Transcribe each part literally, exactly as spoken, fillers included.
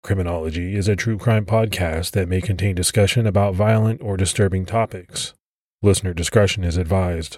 Criminology is a true crime podcast that may contain discussion about violent or disturbing topics. Listener discretion is advised.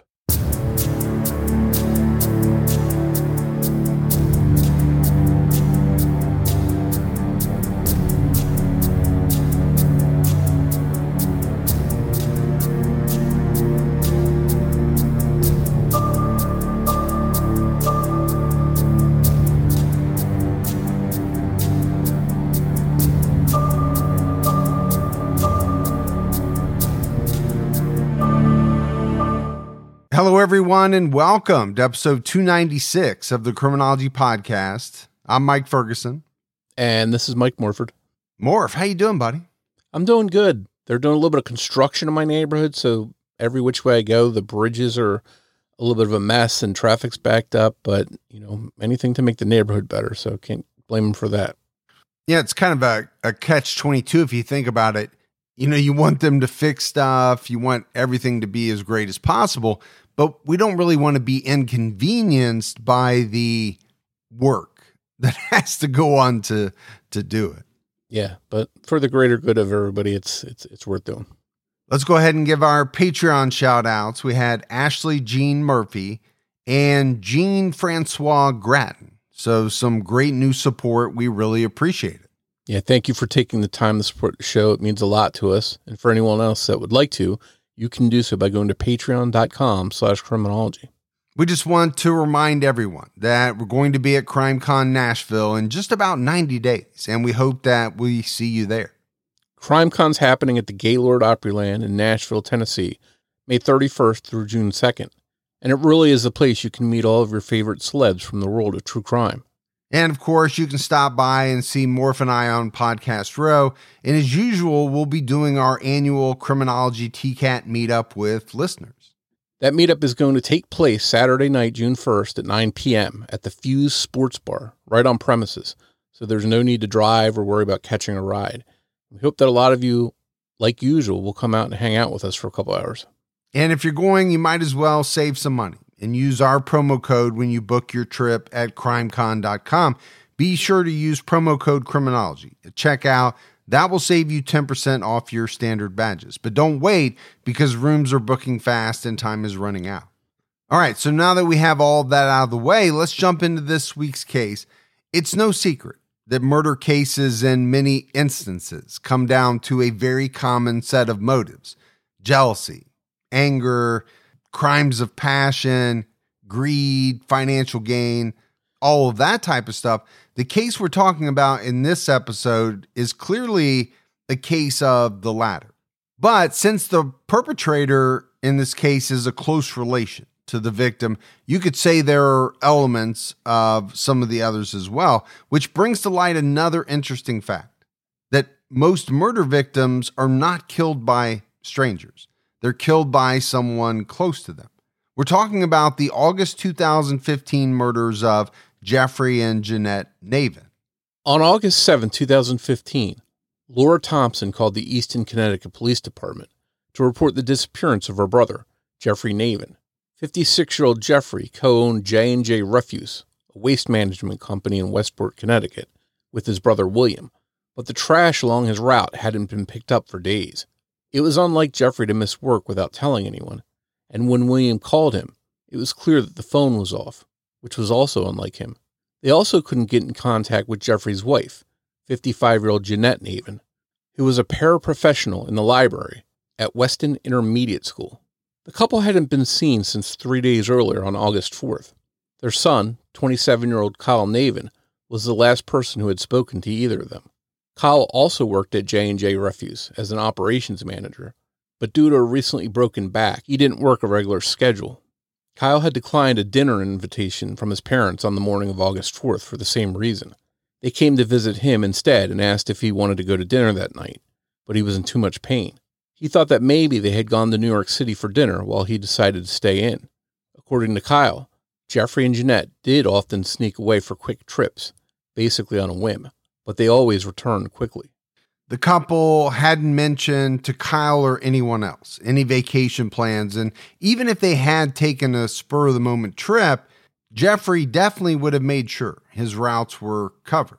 Hello, everyone, and welcome to episode two ninety-six of the Criminology Podcast. I'm Mike Ferguson. And this is Mike Morford. Morph, how you doing, buddy? I'm doing good. They're doing a little bit of construction in my neighborhood, so every which way I go, the bridges are a little bit of a mess and traffic's backed up, but, you know, anything to make the neighborhood better, so can't blame them for that. Yeah, it's kind of a, a catch twenty-two if you think about it. You know, you want them to fix stuff, you want everything to be as great as possible, but we don't really want to be inconvenienced by the work that has to go on to to do it. Yeah, but for the greater good of everybody, it's it's it's worth doing. Let's go ahead and give our Patreon shout outs. We had Ashley Jean Murphy and Jean Francois Gratton. So some great new support. We really appreciate it. Yeah, thank you for taking the time to support the show. It means a lot to us. And for anyone else that would like to, you can do so by going to patreon.com slash criminology. We just want to remind everyone that we're going to be at CrimeCon Nashville in just about ninety days, and we hope that we see you there. CrimeCon's happening at the Gaylord Opryland in Nashville, Tennessee, May thirty-first through June second. And it really is a place you can meet all of your favorite celebs from the world of true crime. And, of course, you can stop by and see Morph and I on Podcast Row. And as usual, we'll be doing our annual Criminology T CAT meetup with listeners. That meetup is going to take place Saturday night, June first at nine p.m. at the Fuse Sports Bar, right on premises. So there's no need to drive or worry about catching a ride. We hope that a lot of you, like usual, will come out and hang out with us for a couple hours. And if you're going, you might as well save some money and use our promo code when you book your trip at crimecon dot com. Be sure to use promo code Criminology at checkout. That will save you ten percent off your standard badges. But don't wait, because rooms are booking fast and time is running out. All right, so now that we have all that out of the way, let's jump into this week's case. It's no secret that murder cases in many instances come down to a very common set of motives: jealousy, anger, crimes of passion, greed, financial gain, all of that type of stuff. The case we're talking about in this episode is clearly a case of the latter. But since the perpetrator in this case is a close relation to the victim, you could say there are elements of some of the others as well, which brings to light another interesting fact: that most murder victims are not killed by strangers. They're killed by someone close to them. We're talking about the August two thousand fifteen murders of Jeffrey and Jeanette Navin. On August seventh, twenty fifteen, Laura Thompson called the Easton, Connecticut Police Department to report the disappearance of her brother, Jeffrey Navin. fifty-six-year-old Jeffrey co-owned J and J Refuse, a waste management company in Westport, Connecticut, with his brother William, but the trash along his route hadn't been picked up for days. It was unlike Jeffrey to miss work without telling anyone, and when William called him, it was clear that the phone was off, which was also unlike him. They also couldn't get in contact with Jeffrey's wife, fifty-five-year-old Jeanette Navin, who was a paraprofessional in the library at Weston Intermediate School. The couple hadn't been seen since three days earlier on August fourth. Their son, twenty-seven-year-old Kyle Navin, was the last person who had spoken to either of them. Kyle also worked at J and J Refuse as an operations manager, but due to a recently broken back, he didn't work a regular schedule. Kyle had declined a dinner invitation from his parents on the morning of August fourth for the same reason. They came to visit him instead and asked if he wanted to go to dinner that night, but he was in too much pain. He thought that maybe they had gone to New York City for dinner while he decided to stay in. According to Kyle, Jeffrey and Jeanette did often sneak away for quick trips, basically on a whim, but they always returned quickly. The couple hadn't mentioned to Kyle or anyone else any vacation plans, and even if they had taken a spur-of-the-moment trip, Jeffrey definitely would have made sure his routes were covered.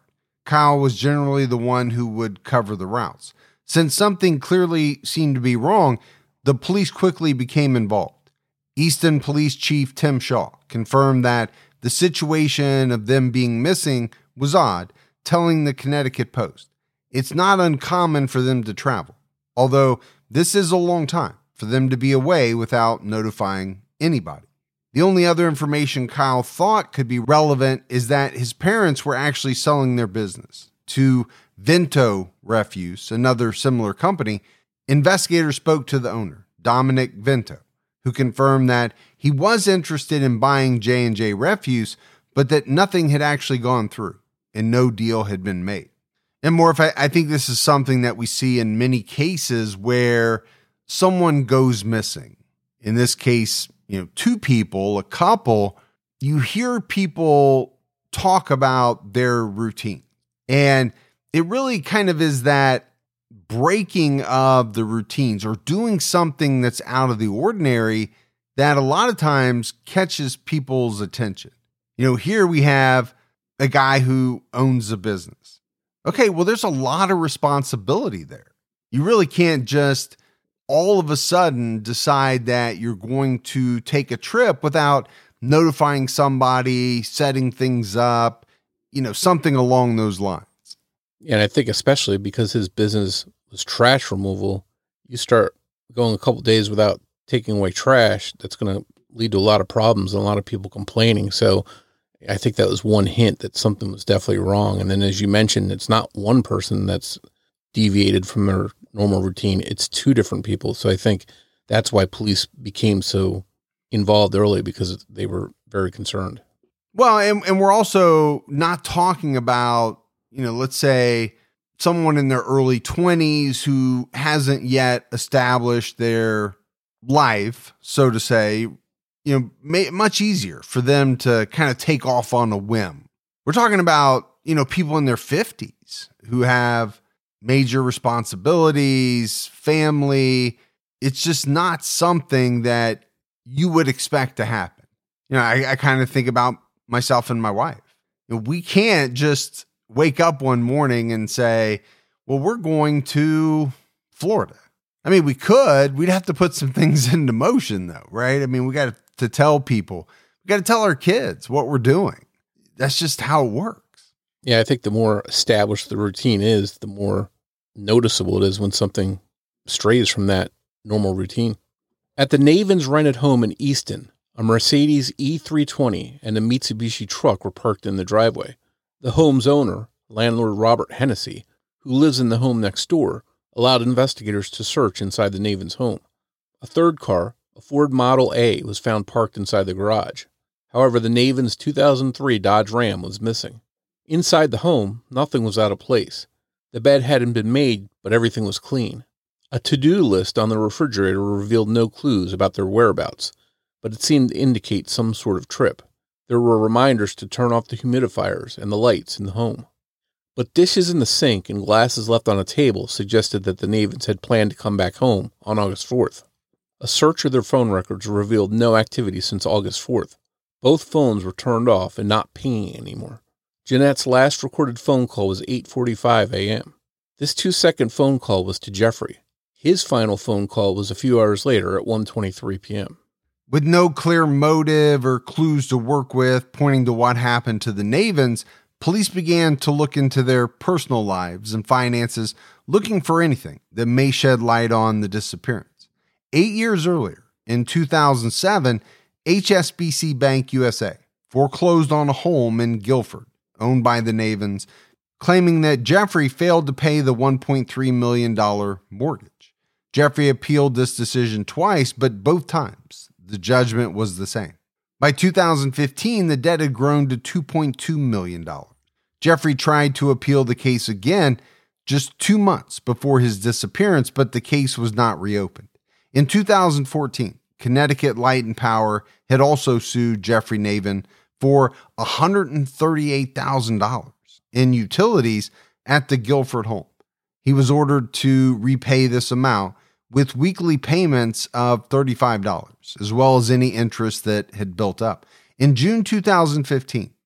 Kyle was generally the one who would cover the routes. Since something clearly seemed to be wrong, the police quickly became involved. Easton Police Chief Tim Shaw confirmed that the situation of them being missing was odd, telling the Connecticut Post, "It's not uncommon for them to travel, although this is a long time for them to be away without notifying anybody." The only other information Kyle thought could be relevant is that his parents were actually selling their business to Vento Refuse, another similar company. Investigators spoke to the owner, Dominic Vento, who confirmed that he was interested in buying J and J Refuse, but that nothing had actually gone through and no deal had been made. And Morph, I, I think this is something that we see in many cases where someone goes missing. In this case, you know, two people, a couple, you hear people talk about their routine. And it really kind of is that breaking of the routines or doing something that's out of the ordinary that a lot of times catches people's attention. You know, here we have a guy who owns a business. Okay, well, there's a lot of responsibility there. You really can't just all of a sudden decide that you're going to take a trip without notifying somebody, setting things up, you know, something along those lines. And I think especially because his business was trash removal, you start going a couple of days without taking away trash, that's going to lead to a lot of problems and a lot of people complaining. So I think that was one hint that something was definitely wrong. And then, as you mentioned, it's not one person that's deviated from their normal routine. It's two different people. So I think that's why police became so involved early, because they were very concerned. Well, and, and we're also not talking about, you know, let's say someone in their early twenties who hasn't yet established their life, so to say, you know, make it much easier for them to kind of take off on a whim. We're talking about, you know, people in their fifties who have major responsibilities, family. It's just not something that you would expect to happen. You know, I, I kind of think about myself and my wife. You know, we can't just wake up one morning and say, well, we're going to Florida. I mean, we could, we'd have to put some things into motion though, right? I mean, we got to tell people, we got to tell our kids what we're doing. That's just how it works. Yeah. I think the more established the routine is, the more noticeable it is when something strays from that normal routine. At the Navins' rented home in Easton, a Mercedes E three twenty and a Mitsubishi truck were parked in the driveway. The home's owner, landlord Robert Hennessy, who lives in the home next door, allowed investigators to search inside the Navins' home. A third car, a Ford Model A, was found parked inside the garage. However, the Navins' two thousand three Dodge Ram was missing. Inside the home, nothing was out of place. The bed hadn't been made, but everything was clean. A to-do list on the refrigerator revealed no clues about their whereabouts, but it seemed to indicate some sort of trip. There were reminders to turn off the humidifiers and the lights in the home. But dishes in the sink and glasses left on a table suggested that the Navins had planned to come back home on August fourth. A search of their phone records revealed no activity since August fourth. Both phones were turned off and not pinging anymore. Jeanette's last recorded phone call was eight forty-five a.m. This two-second phone call was to Jeffrey. His final phone call was a few hours later at one twenty-three p.m. With no clear motive or clues to work with pointing to what happened to the Navins, police began to look into their personal lives and finances, looking for anything that may shed light on the disappearance. Eight years earlier, in two thousand seven, H S B C Bank U S A foreclosed on a home in Guilford, owned by the Navins, claiming that Jeffrey failed to pay the one point three million dollars mortgage. Jeffrey appealed this decision twice, but both times the judgment was the same. By two thousand fifteen, the debt had grown to two point two million dollars. Jeffrey tried to appeal the case again just two months before his disappearance, but the case was not reopened. In two thousand fourteen, Connecticut Light and Power had also sued Jeffrey Navin for one hundred thirty-eight thousand dollars in utilities at the Guilford home. He was ordered to repay this amount with weekly payments of thirty-five dollars, as well as any interest that had built up. In June two thousand fifteen,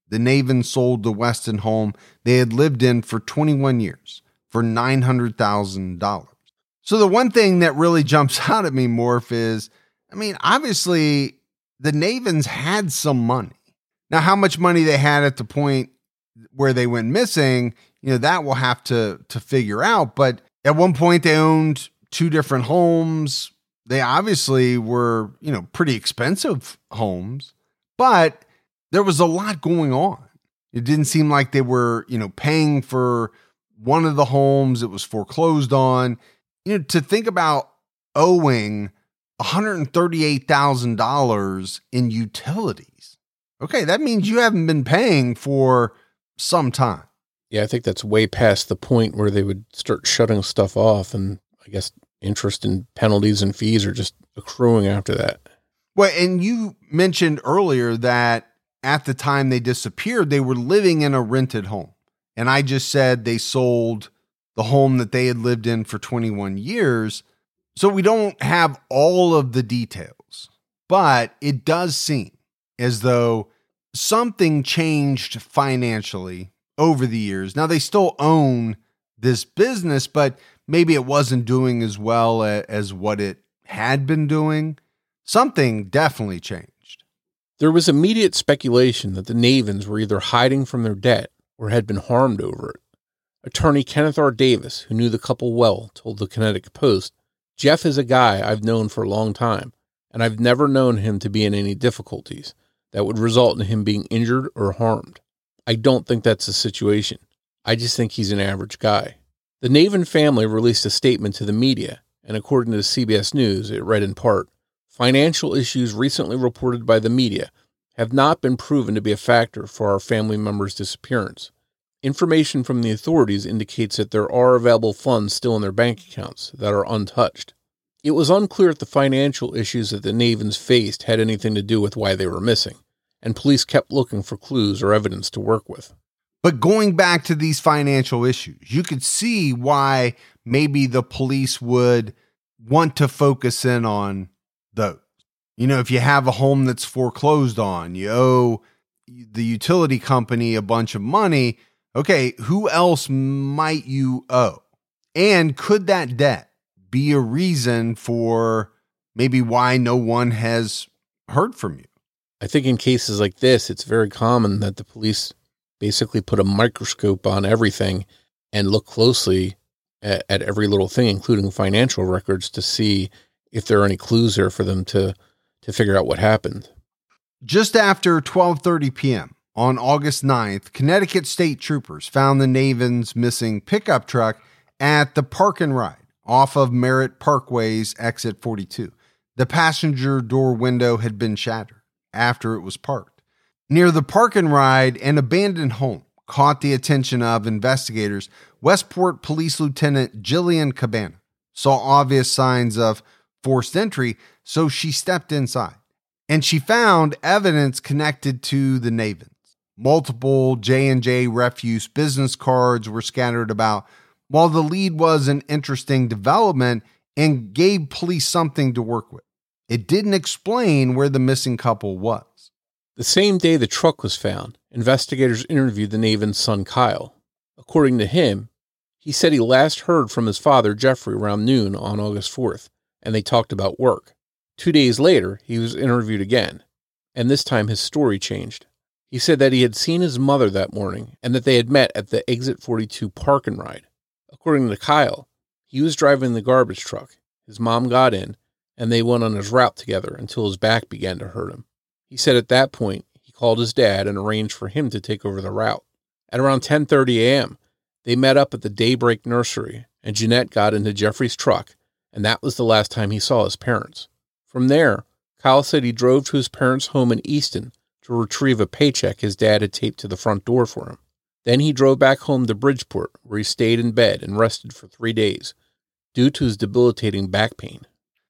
the Navens sold the Weston home they had lived in for twenty-one years for nine hundred thousand dollars. So the one thing that really jumps out at me, Morph, is, I mean, obviously the Navens had some money. Now, how much money they had at the point where they went missing, you know, that we'll have to, to figure out. But at one point they owned two different homes. They obviously were, you know, pretty expensive homes, but there was a lot going on. It didn't seem like they were, you know, paying for one of the homes. It was foreclosed on. You know, to think about owing one hundred thirty-eight thousand dollars in utilities. Okay, that means you haven't been paying for some time. Yeah, I think that's way past the point where they would start shutting stuff off, and I guess interest and penalties and fees are just accruing after that. Well, and you mentioned earlier that at the time they disappeared, they were living in a rented home. And I just said they sold the home that they had lived in for twenty-one years. So we don't have all of the details, but it does seem as though something changed financially over the years. Now they still own this business, but maybe it wasn't doing as well as what it had been doing. Something definitely changed. There was immediate speculation that the Navens were either hiding from their debt or had been harmed over it. Attorney Kenneth R. Davis, who knew the couple well, told the Connecticut Post, "Jeff is a guy I've known for a long time, and I've never known him to be in any difficulties that would result in him being injured or harmed. I don't think that's the situation. I just think he's an average guy." The Naven family released a statement to the media, and according to C B S News, it read in part, "Financial issues recently reported by the media have not been proven to be a factor for our family member's disappearance. Information from the authorities indicates that there are available funds still in their bank accounts that are untouched. It was unclear if the financial issues that the Navens faced had anything to do with why they were missing, and police kept looking for clues or evidence to work with." But going back to these financial issues, you could see why maybe the police would want to focus in on those. You know, if you have a home that's foreclosed on, you owe the utility company a bunch of money. Okay, who else might you owe? And could that debt be a reason for maybe why no one has heard from you? I think in cases like this, it's very common that the police basically put a microscope on everything and look closely at, at every little thing, including financial records, to see if there are any clues there for them to, to figure out what happened. Just after twelve thirty p.m. on August ninth, Connecticut state troopers found the Navens' missing pickup truck at the Park and Ride off of Merritt Parkway's exit forty-two. The passenger door window had been shattered after it was parked. Near the Park and Ride, an abandoned home caught the attention of investigators. Westport Police Lieutenant Jillian Cabana saw obvious signs of forced entry, so she stepped inside. And she found evidence connected to the Navens. Multiple J and J Refuse business cards were scattered about, while the lead was an interesting development and gave police something to work with. It didn't explain where the missing couple was. The same day the truck was found, investigators interviewed the Navens' son Kyle. According to him, he said he last heard from his father Jeffrey around noon on August fourth, and they talked about work. Two days later, he was interviewed again, and this time his story changed. He said that he had seen his mother that morning and that they had met at the Exit forty-two Park and Ride. According to Kyle, he was driving the garbage truck. His mom got in, and they went on his route together until his back began to hurt him. He said at that point, he called his dad and arranged for him to take over the route. At around ten thirty a.m., they met up at the Daybreak Nursery, and Jeanette got into Jeffrey's truck, and that was the last time he saw his parents. From there, Kyle said he drove to his parents' home in Easton to retrieve a paycheck his dad had taped to the front door for him. Then he drove back home to Bridgeport, where he stayed in bed and rested for three days due to his debilitating back pain.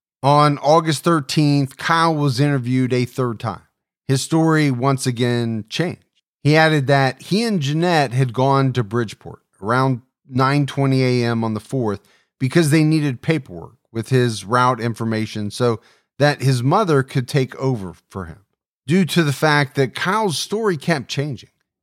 On August thirteenth, Kyle was interviewed a third time. His story once again changed. He added that he and Jeanette had gone to Bridgeport around nine twenty a.m. on the fourth because they needed paperwork with his route information so that his mother could take over for him. Due to the fact that Kyle's story kept changing,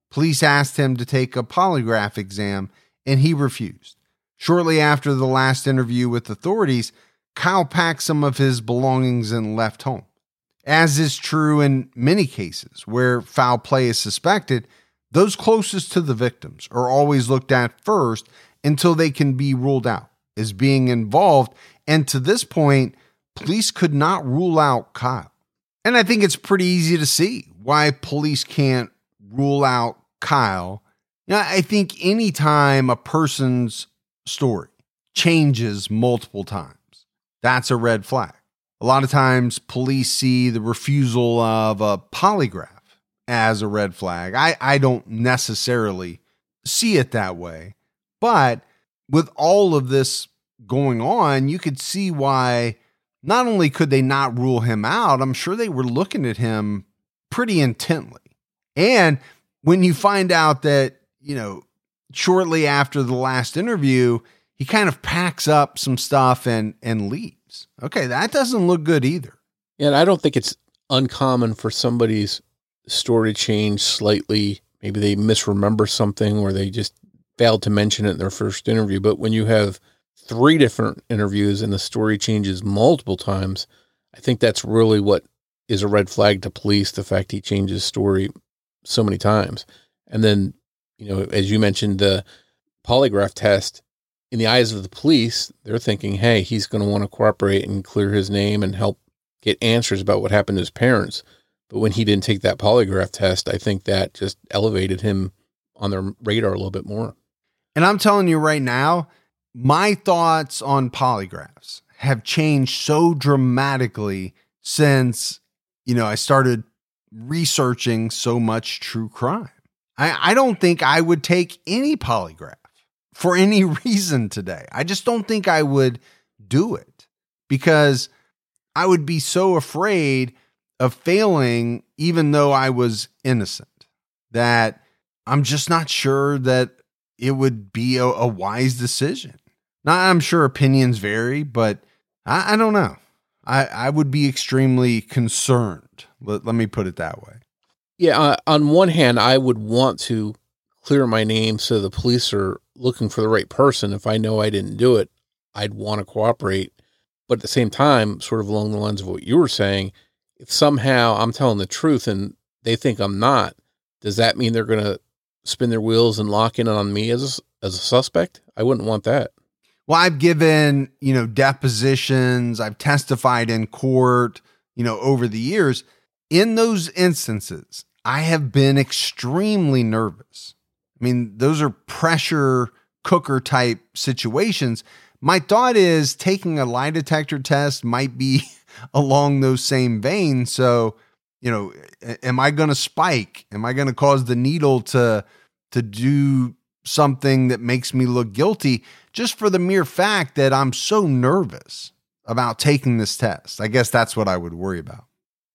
Police asked him to take a polygraph exam, and he refused. Shortly after the last interview with authorities, Kyle packed some of his belongings and left home. As is true in many cases where foul play is suspected, those closest to the victims are always looked at first until they can be ruled out as being involved. And to this point, police could not rule out Kyle. And I think it's pretty easy to see why police can't rule out Kyle. You know, I think anytime a person's story changes multiple times, that's a red flag. A lot of times police see the refusal of a polygraph as a red flag. I, I don't necessarily see it that way, but with all of this going on, you could see why not only could they not rule him out, I'm sure they were looking at him pretty intently. And when you find out that, you know, shortly after the last interview, he kind of packs up some stuff and, and leaves. Okay, that doesn't look good either. And I don't think it's uncommon for somebody's story to change slightly. Maybe they misremember something or they just failed to mention it in their first interview. But when you have three different interviews and the story changes multiple times, I think that's really what is a red flag to police, the fact he changes story so many times. And then, you know, as you mentioned, the polygraph test, in the eyes of the police, they're thinking, hey, he's going to want to cooperate and clear his name and help get answers about what happened to his parents. But when he didn't take that polygraph test, I think that just elevated him on their radar a little bit more. And I'm telling you right now, my thoughts on polygraphs have changed so dramatically since, you know, I started researching so much true crime. I, I don't think I would take any polygraph for any reason today. I just don't think I would do it because I would be so afraid of failing, even though I was innocent, that I'm just not sure that it would be a, a wise decision. Now, I'm sure opinions vary, but I, I don't know. I, I would be extremely concerned. Let, let me put it that way. Yeah. Uh, on one hand, I would want to clear my name so the police are looking for the right person. If I know I didn't do it, I'd want to cooperate. But at the same time, sort of along the lines of what you were saying, if somehow I'm telling the truth and they think I'm not, does that mean they're going to spin their wheels and lock in on me as a, as a suspect? I wouldn't want that. Well, I've given, you know, depositions, I've testified in court, you know, over the years. In those instances, I have been extremely nervous. I mean, those are pressure cooker type situations. My thought is taking a lie detector test might be along those same veins. So, you know, am I going to spike? Am I going to cause the needle to, to do something that makes me look guilty just for the mere fact that I'm so nervous about taking this test? I guess that's what I would worry about.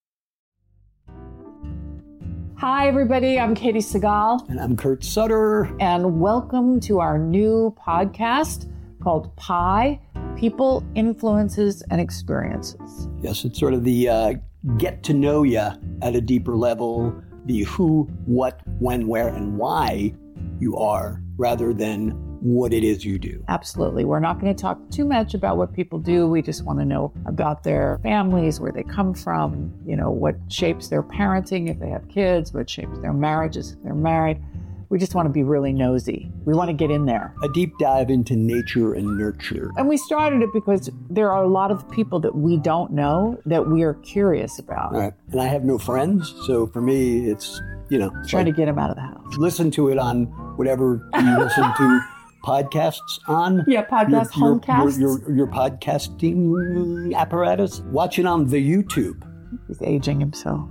Hi, everybody. I'm Katie Segal. And I'm Kurt Sutter. And welcome to our new podcast called Pi, People, Influences, and Experiences. Yes, it's sort of the uh, get to know you at a deeper level, the who, what, when, where, and why you are, rather than what it is you do. Absolutely. We're not going to talk too much about what people do. We just want to know about their families, where they come from, you know, what shapes their parenting if they have kids, what shapes their marriages if they're married. We just want to be really nosy. We want to get in there. A deep dive into nature and nurture. And we started it because there are a lot of people that we don't know that we are curious about. Right. And I have no friends, so for me, it's, you know. Trying like, to get them out of the house. Listen to it on whatever you listen to podcasts on. Yeah, podcast, your, homecasts. Your, your, your podcasting apparatus. Watch it on the YouTube. He's aging himself.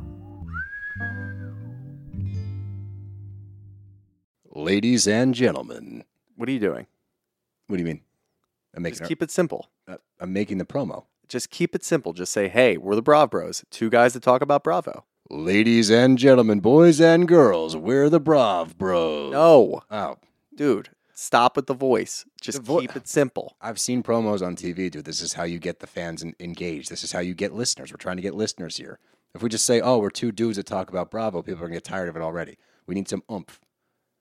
Ladies and gentlemen. What are you doing? What do you mean? I'm making Just keep it simple. uh, I'm making the promo. Just keep it simple. Just say, hey, we're the Brav Bros. Two guys that talk about Bravo. Ladies and gentlemen, boys and girls, we're the Brav Bros. No. Oh. Dude, stop with the voice. Just The vo- keep it simple. I've seen promos on T V, dude. This is how you get the fans en- engaged. This is how you get listeners. We're trying to get listeners here. If we just say, oh, we're two dudes that talk about Bravo, people are going to get tired of it already. We need some oomph.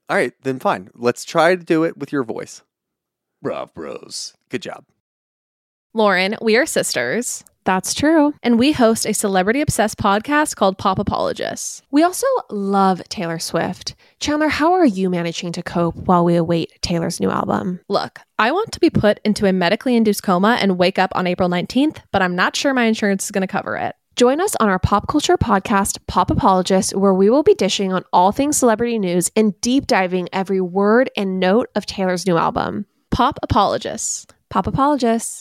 All right, then fine. Let's try to do it with your voice. Brav Bros. Good job. Lauren, we are sisters. That's true. And we host a celebrity-obsessed podcast called Pop Apologists. We also love Taylor Swift. Chandler, how are you managing to cope while we await Taylor's new album? Look, I want to be put into a medically induced coma and wake up on April nineteenth, but I'm not sure my insurance is going to cover it. Join us on our pop culture podcast, Pop Apologists, where we will be dishing on all things celebrity news and deep diving every word and note of Taylor's new album. Pop Apologists. Pop Apologists.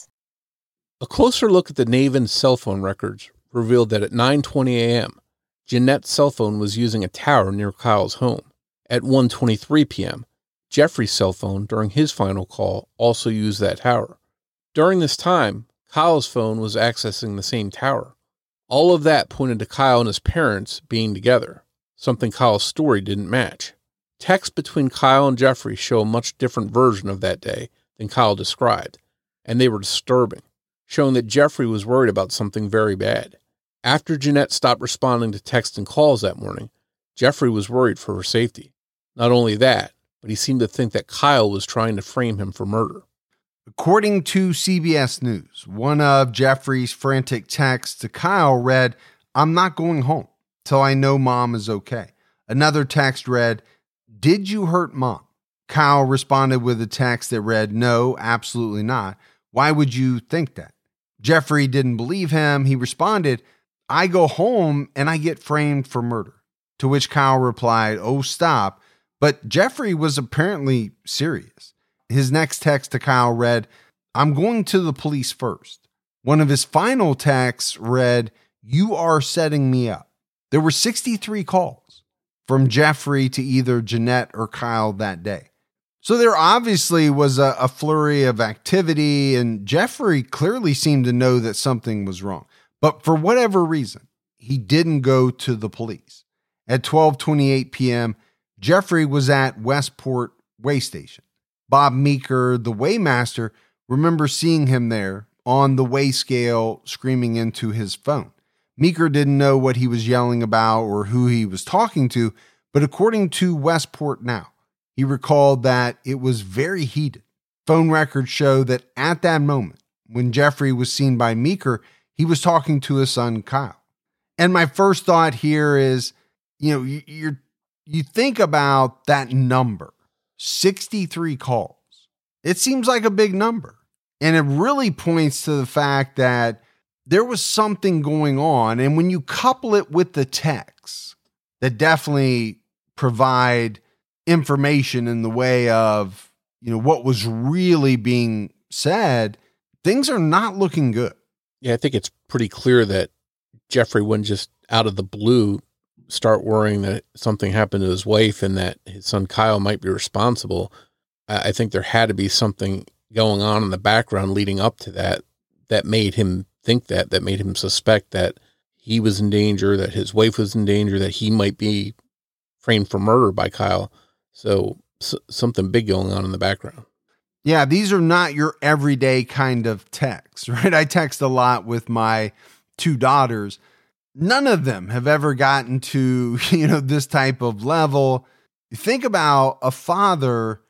A closer look at the Navin cell phone records revealed that at nine twenty a.m., Jeanette's cell phone was using a tower near Kyle's home. At one twenty-three p.m., Jeffrey's cell phone during his final call also used that tower. During this time, Kyle's phone was accessing the same tower. All of that pointed to Kyle and his parents being together, something Kyle's story didn't match. Texts between Kyle and Jeffrey show a much different version of that day than Kyle described, and they were disturbing, showing that Jeffrey was worried about something very bad. After Jeanette stopped responding to texts and calls that morning, Jeffrey was worried for her safety. Not only that, but he seemed to think that Kyle was trying to frame him for murder. According to C B S News, one of Jeffrey's frantic texts to Kyle read, "I'm not going home till I know mom is okay." Another text read, "Did you hurt mom?" Kyle responded with a text that read, "No, absolutely not. Why would you think that?" Jeffrey didn't believe him. He responded, "I go home and I get framed for murder." To which Kyle replied, "Oh, stop." But Jeffrey was apparently serious. His next text to Kyle read, "I'm going to the police first." One of his final texts read, "You are setting me up." There were sixty-three calls from Jeffrey to either Jeanette or Kyle that day. So there obviously was a, a flurry of activity, and Jeffrey clearly seemed to know that something was wrong. But for whatever reason, he didn't go to the police. At twelve twenty-eight p.m., Jeffrey was at Westport Way Station. Bob Meeker, the weighmaster, remembers seeing him there on the weigh scale screaming into his phone. Meeker didn't know what he was yelling about or who he was talking to, but according to Westport Now, he recalled that it was very heated. Phone records show that at that moment, when Jeffrey was seen by Meeker, he was talking to his son, Kyle. And my first thought here is, you know, you, you're, you think about that number. sixty-three calls. It seems like a big number. And it really points to the fact that there was something going on. And when you couple it with the texts that definitely provide information in the way of, you know, what was really being said, things are not looking good. Yeah, I think it's pretty clear that Jeffrey wouldn't just out of the blue start worrying that something happened to his wife and that his son Kyle might be responsible. I think there had to be something going on in the background leading up to that, that made him think that, that made him suspect that he was in danger, that his wife was in danger, that he might be framed for murder by Kyle. So, so something big going on in the background. Yeah, these are not your everyday kind of texts, right? I text a lot with my two daughters. None of them have ever gotten to, you know, this type of level. Think about a father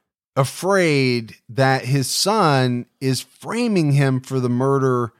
afraid that his son is framing him for the murder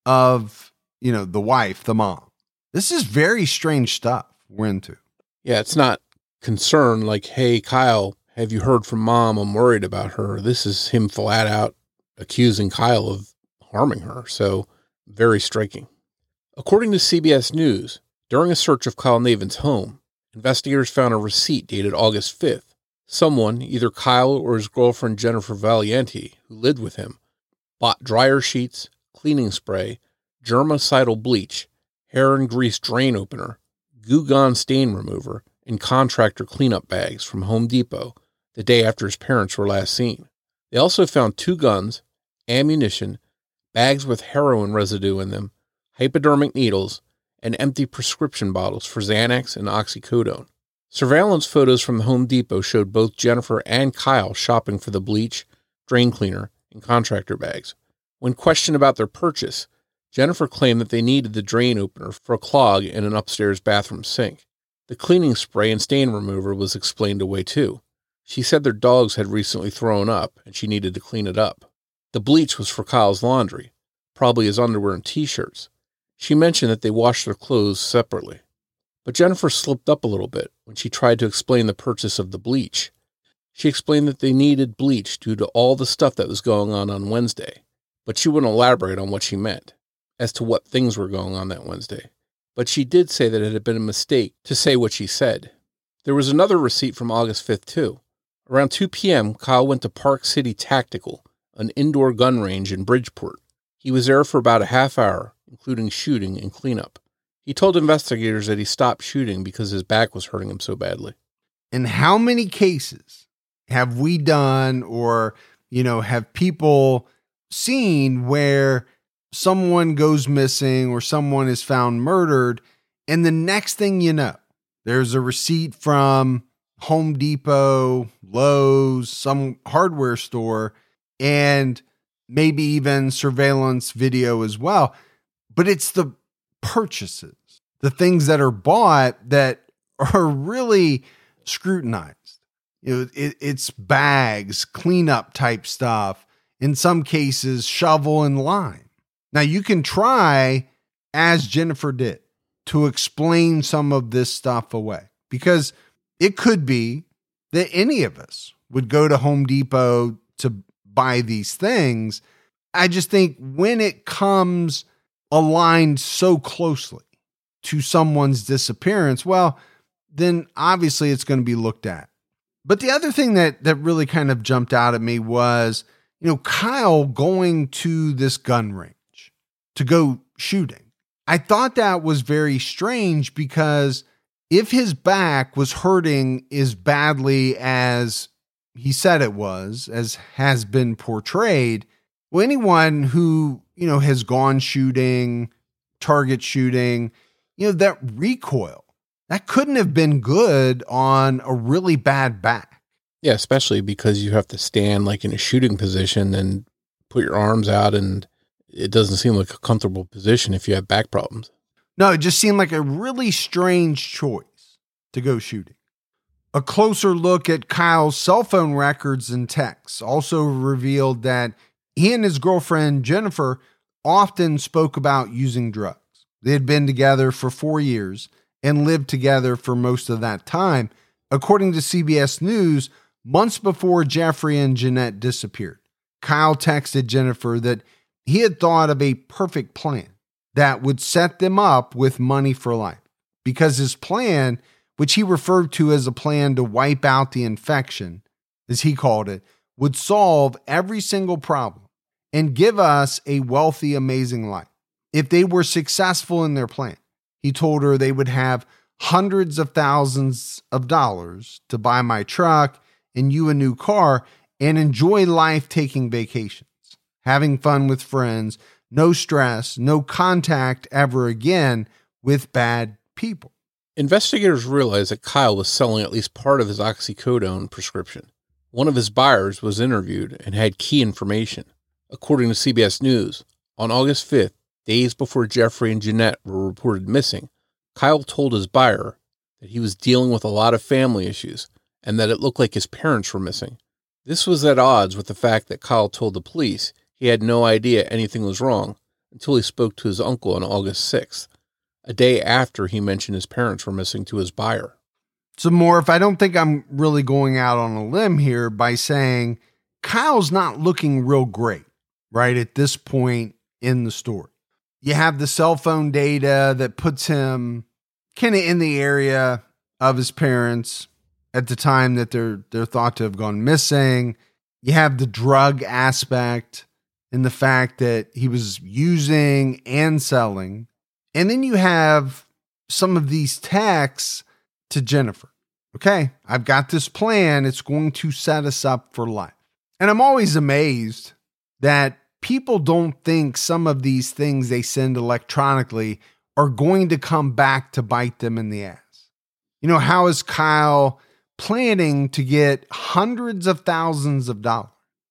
of, you know, the wife, the mom. This is very strange stuff we're into. Yeah, it's not concern like, "Hey, Kyle, have you heard from mom? I'm worried about her." This is him flat out accusing Kyle of harming her. So very striking. According to C B S News, during a search of Kyle Navin's home, investigators found a receipt dated August fifth. Someone, either Kyle or his girlfriend Jennifer Valiente, who lived with him, bought dryer sheets, cleaning spray, germicidal bleach, hair and grease drain opener, Goo Gone stain remover, and contractor cleanup bags from Home Depot the day after his parents were last seen. They also found two guns, ammunition, bags with heroin residue in them, hypodermic needles, and empty prescription bottles for Xanax and oxycodone. Surveillance photos from the Home Depot showed both Jennifer and Kyle shopping for the bleach, drain cleaner, and contractor bags. When questioned about their purchase, Jennifer claimed that they needed the drain opener for a clog in an upstairs bathroom sink. The cleaning spray and stain remover was explained away too. She said their dogs had recently thrown up and she needed to clean it up. The bleach was for Kyle's laundry, probably his underwear and t-shirts. She mentioned that they washed their clothes separately. But Jennifer slipped up a little bit when she tried to explain the purchase of the bleach. She explained that they needed bleach due to all the stuff that was going on on Wednesday, but she wouldn't elaborate on what she meant, as to what things were going on that Wednesday. But she did say that it had been a mistake to say what she said. There was another receipt from August fifth, too. Around two p.m., Kyle went to Park City Tactical, an indoor gun range in Bridgeport. He was there for about a half hour, including shooting and cleanup. He told investigators that he stopped shooting because his back was hurting him so badly. And how many cases have we done, or, you know, have people seen where someone goes missing or someone is found murdered, and the next thing you know, there's a receipt from Home Depot, Lowe's, some hardware store, and maybe even surveillance video as well. But it's the purchases, the things that are bought that are really scrutinized. You know, it, it's bags, cleanup type stuff. In some cases, shovel and lime. Now you can try, as Jennifer did, to explain some of this stuff away, because it could be that any of us would go to Home Depot to buy these things. I just think when it comes aligned so closely to someone's disappearance, well, then obviously it's going to be looked at. But the other thing that that really kind of jumped out at me was, you know, Kyle going to this gun range to go shooting. I thought that was very strange, because if his back was hurting as badly as he said it was, as has been portrayed, well, anyone who, you know, has gone shooting, target shooting, you know, that recoil, that couldn't have been good on a really bad back. Yeah, especially because you have to stand like in a shooting position and put your arms out, and it doesn't seem like a comfortable position if you have back problems. No, it just seemed like a really strange choice to go shooting. A closer look at Kyle's cell phone records and texts also revealed that he and his girlfriend, Jennifer, often spoke about using drugs. They had been together for four years and lived together for most of that time. According to C B S News, months before Jeffrey and Jeanette disappeared, Kyle texted Jennifer that he had thought of a perfect plan that would set them up with money for life, because his plan, which he referred to as a plan to wipe out the infection, as he called it, would solve every single problem and give us a wealthy, amazing life. If they were successful in their plan, he told her they would have hundreds of thousands of dollars to buy my truck and you a new car and enjoy life, taking vacations, having fun with friends, no stress, no contact ever again with bad people. Investigators realized that Kyle was selling at least part of his oxycodone prescription. One of his buyers was interviewed and had key information. According to C B S News, on August fifth, days before Jeffrey and Jeanette were reported missing, Kyle told his buyer that he was dealing with a lot of family issues and that it looked like his parents were missing. This was at odds with the fact that Kyle told the police he had no idea anything was wrong until he spoke to his uncle on August sixth, a day after he mentioned his parents were missing to his buyer. So, Morph, I don't think I'm really going out on a limb here by saying Kyle's not looking real great, right, at this point in the story. You have the cell phone data that puts him kind of in the area of his parents at the time that they're they're thought to have gone missing. You have the drug aspect and the fact that he was using and selling. And then you have some of these texts to Jennifer. Okay, I've got this plan. It's going to set us up for life. And I'm always amazed that people don't think some of these things they send electronically are going to come back to bite them in the ass. You know, how is Kyle planning to get hundreds of thousands of dollars?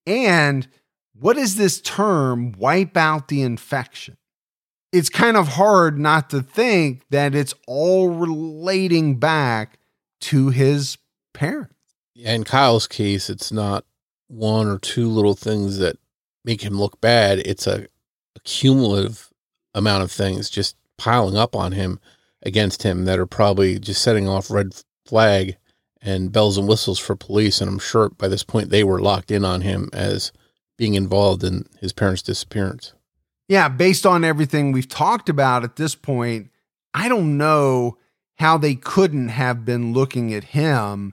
And what is this term, wipe out the infection? It's kind of hard not to think that it's all relating back to his parents. In Kyle's case, it's not one or two little things that make him look bad. It's a, a cumulative amount of things just piling up on him against him that are probably just setting off red flag and bells and whistles for police. And I'm sure by this point they were locked in on him as being involved in his parents' disappearance. Yeah, based on everything we've talked about at this point, I don't know how they couldn't have been looking at him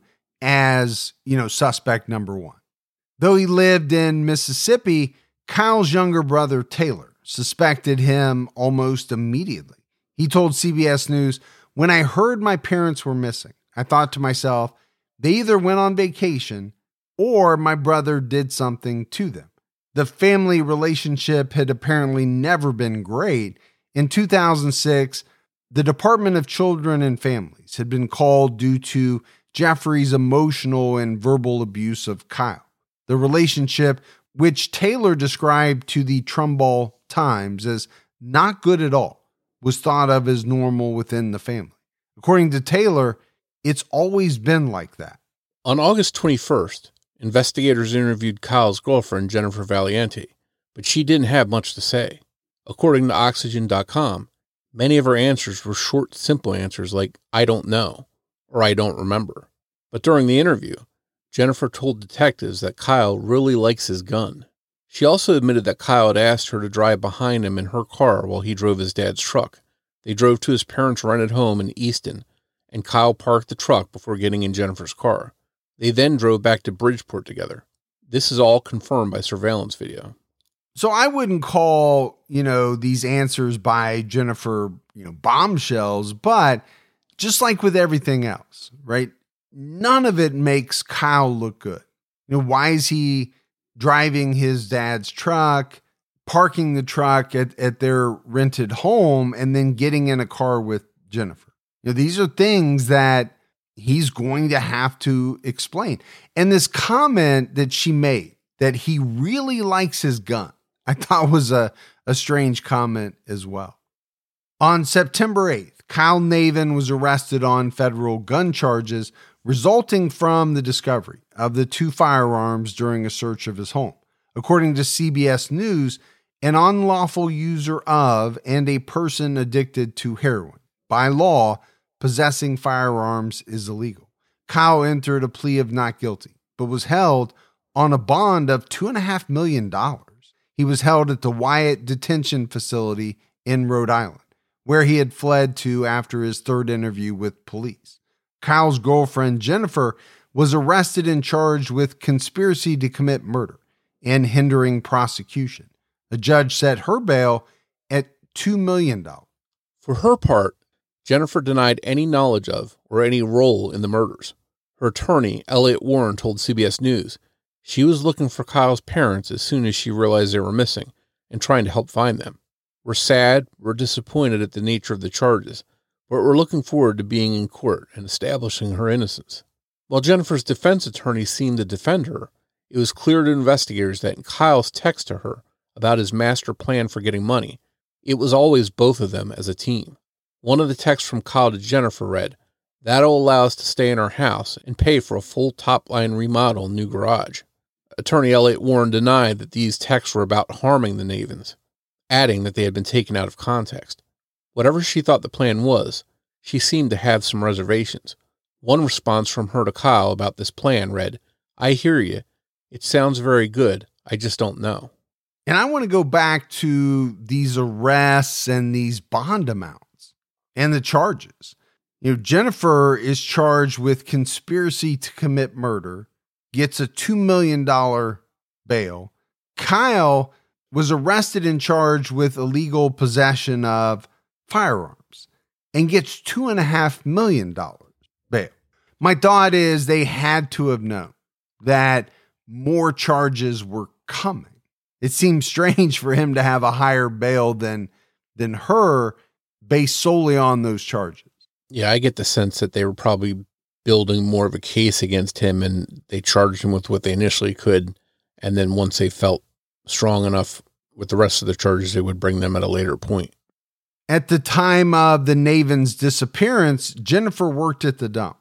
as, you know, suspect number one. Though he lived in Mississippi, Kyle's younger brother, Taylor, suspected him almost immediately. He told C B S News, "When I heard my parents were missing, I thought to myself, they either went on vacation or my brother did something to them. The family relationship had apparently never been great. In two thousand six, the Department of Children and Families had been called due to Jeffrey's emotional and verbal abuse of Kyle. The relationship, which Taylor described to the Trumbull Times as not good at all, was thought of as normal within the family. According to Taylor, it's always been like that." On August twenty-first, investigators interviewed Kyle's girlfriend, Jennifer Valiente, but she didn't have much to say. According to Oxygen dot com, many of her answers were short, simple answers like, "I don't know," or "I don't remember." But during the interview, Jennifer told detectives that Kyle really likes his gun. She also admitted that Kyle had asked her to drive behind him in her car while he drove his dad's truck. They drove to his parents' rented home in Easton, and Kyle parked the truck before getting in Jennifer's car. They then drove back to Bridgeport together. This is all confirmed by surveillance video. So I wouldn't call, you know, these answers by Jennifer, you know, bombshells, but just like with everything else, right? None of it makes Kyle look good. You know, why is he driving his dad's truck, parking the truck at, at their rented home, and then getting in a car with Jennifer? You know, these are things that he's going to have to explain. And this comment that she made, that he really likes his gun, I thought was a, a strange comment as well. On September eighth, Kyle Navin was arrested on federal gun charges resulting from the discovery of the two firearms during a search of his home. According to C B S News, an unlawful user of and a person addicted to heroin. By law, possessing firearms is illegal. Kyle entered a plea of not guilty, but was held on a bond of two point five million dollars. He was held at the Wyatt Detention Facility in Rhode Island, where he had fled to after his third interview with police. Kyle's girlfriend, Jennifer, was arrested and charged with conspiracy to commit murder and hindering prosecution. A judge set her bail at two million dollars. For her part, Jennifer denied any knowledge of or any role in the murders. Her attorney, Elliot Warren, told C B S News she was looking for Kyle's parents as soon as she realized they were missing and trying to help find them. "We're sad, we're disappointed at the nature of the charges, but we're looking forward to being in court and establishing her innocence." While Jennifer's defense attorney seemed to defend her, it was clear to investigators that in Kyle's text to her about his master plan for getting money, it was always both of them as a team. One of the texts from Kyle to Jennifer read, "That'll allow us to stay in our house and pay for a full top-line remodel and new garage." Attorney Elliot Warren denied that these texts were about harming the Navins, adding that they had been taken out of context. Whatever she thought the plan was, she seemed to have some reservations. One response from her to Kyle about this plan read, "I hear you. It sounds very good. I just don't know." And I want to go back to these arrests and these bond amounts and the charges. You know, Jennifer is charged with conspiracy to commit murder, gets a two million dollars bail. Kyle was arrested and charged with illegal possession of firearms and gets two and a half million dollars bail. My thought is they had to have known that more charges were coming. It seems strange for him to have a higher bail than, than her based solely on those charges. Yeah, I get the sense that they were probably building more of a case against him and they charged him with what they initially could. And then once they felt strong enough with the rest of the charges, they would bring them at a later point. At the time of the Navin's disappearance, Jennifer worked at the dump.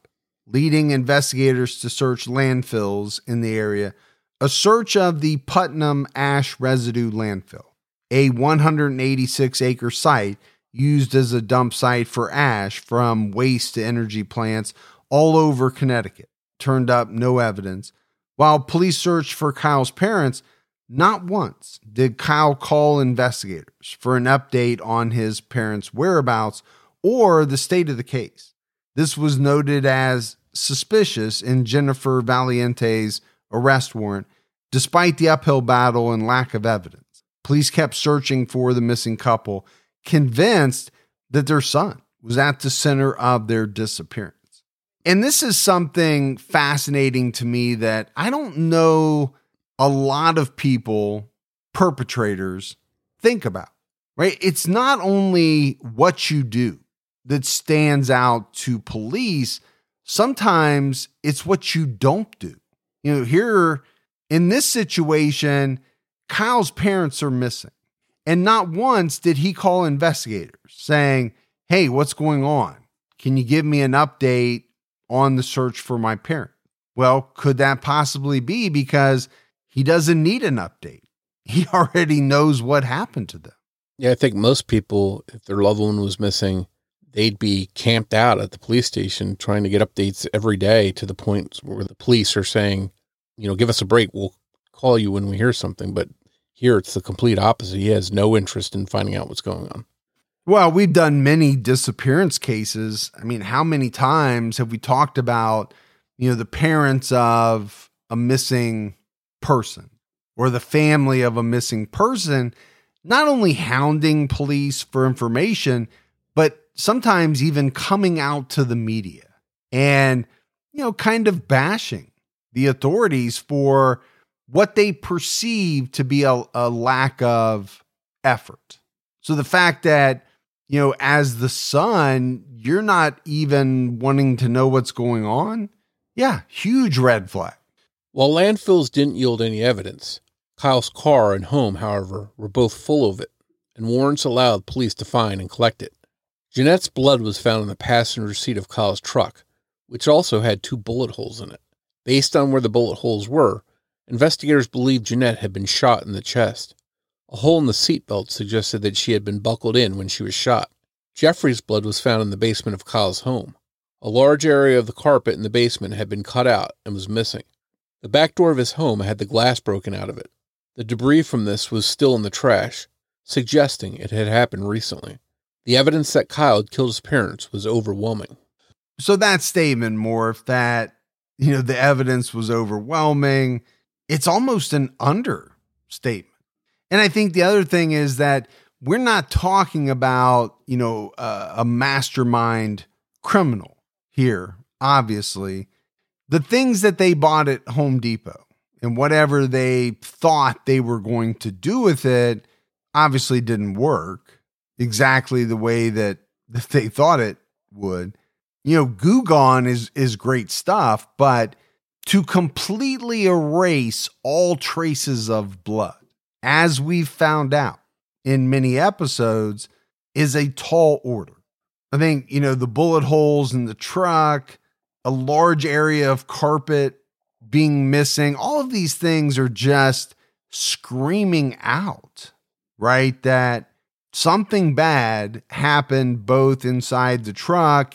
leading investigators to search landfills in the area. A search of the Putnam Ash Residue Landfill, a one hundred eighty-six acre site used as a dump site for ash from waste to energy plants all over Connecticut, turned up no evidence. While police searched for Kyle's parents, not once did Kyle call investigators for an update on his parents' whereabouts or the state of the case. This was noted as suspicious in Jennifer Valiente's arrest warrant, despite the uphill battle and lack of evidence. Police kept searching for the missing couple, convinced that their son was at the center of their disappearance. And this is something fascinating to me that I don't know a lot of people, perpetrators, think about, right? It's not only what you do that stands out to police. Sometimes it's what you don't do. You know, here in this situation, Kyle's parents are missing. And not once did he call investigators saying, hey, what's going on? Can you give me an update on the search for my parent? Well, could that possibly be because he doesn't need an update? He already knows what happened to them. Yeah, I think most people, if their loved one was missing, they'd be camped out at the police station trying to get updates every day to the point where the police are saying, you know, give us a break. We'll call you when we hear something. But here it's the complete opposite. He has no interest in finding out what's going on. Well, we've done many disappearance cases. I mean, how many times have we talked about, you know, the parents of a missing person or the family of a missing person, not only hounding police for information, but sometimes even coming out to the media and, you know, kind of bashing the authorities for what they perceive to be a, a lack of effort. So the fact that, you know, as the son, you're not even wanting to know what's going on. Yeah, huge red flag. While landfills didn't yield any evidence, Kyle's car and home, however, were both full of it, and warrants allowed police to find and collect it. Jeanette's blood was found in the passenger seat of Kyle's truck, which also had two bullet holes in it. Based on where the bullet holes were, investigators believed Jeanette had been shot in the chest. A hole in the seatbelt suggested that she had been buckled in when she was shot. Jeffrey's blood was found in the basement of Kyle's home. A large area of the carpet in the basement had been cut out and was missing. The back door of his home had the glass broken out of it. The debris from this was still in the trash, suggesting it had happened recently. The evidence that Kyle had killed his parents was overwhelming. So that statement, Morph, that, you know, the evidence was overwhelming, it's almost an understatement. And I think the other thing is that we're not talking about, you know, uh, a mastermind criminal here, obviously. The things that they bought at Home Depot and whatever they thought they were going to do with it obviously didn't work exactly the way that, that they thought it would. You know, Goo Gone is, is great stuff, but to completely erase all traces of blood, as we've found out in many episodes, is a tall order. I think, you know, the bullet holes in the truck, a large area of carpet being missing, all of these things are just screaming out, right? That something bad happened both inside the truck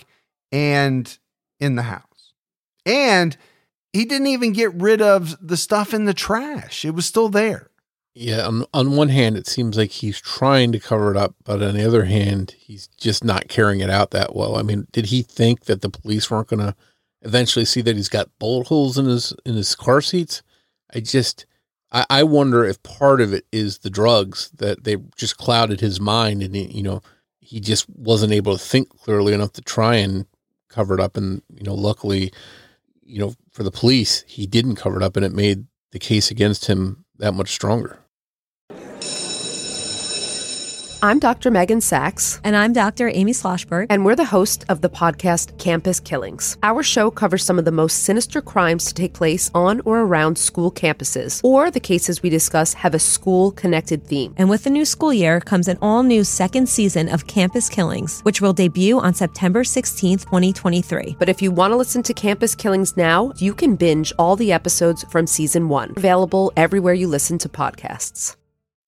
and in the house. And he didn't even get rid of the stuff in the trash. It was still there. Yeah, on, on one hand, it seems like he's trying to cover it up, but on the other hand, he's just not carrying it out that well. I mean, did he think that the police weren't going to eventually see that he's got bullet holes in his in his car seats? I just, I, I wonder if part of it is the drugs, that they just clouded his mind, and he, you know, he just wasn't able to think clearly enough to try and cover it up. And, you know, luckily, you know, for the police, he didn't cover it up, and it made the case against him that much stronger. I'm Doctor Megan Sachs. And I'm Doctor Amy Schlossberg. And we're the host of the podcast Campus Killings. Our show covers some of the most sinister crimes to take place on or around school campuses, or the cases we discuss have a school-connected theme. And with the new school year comes an all-new second season of Campus Killings, which will debut on September sixteenth, twenty twenty-three. But if you want to listen to Campus Killings now, you can binge all the episodes from season one, available everywhere you listen to podcasts.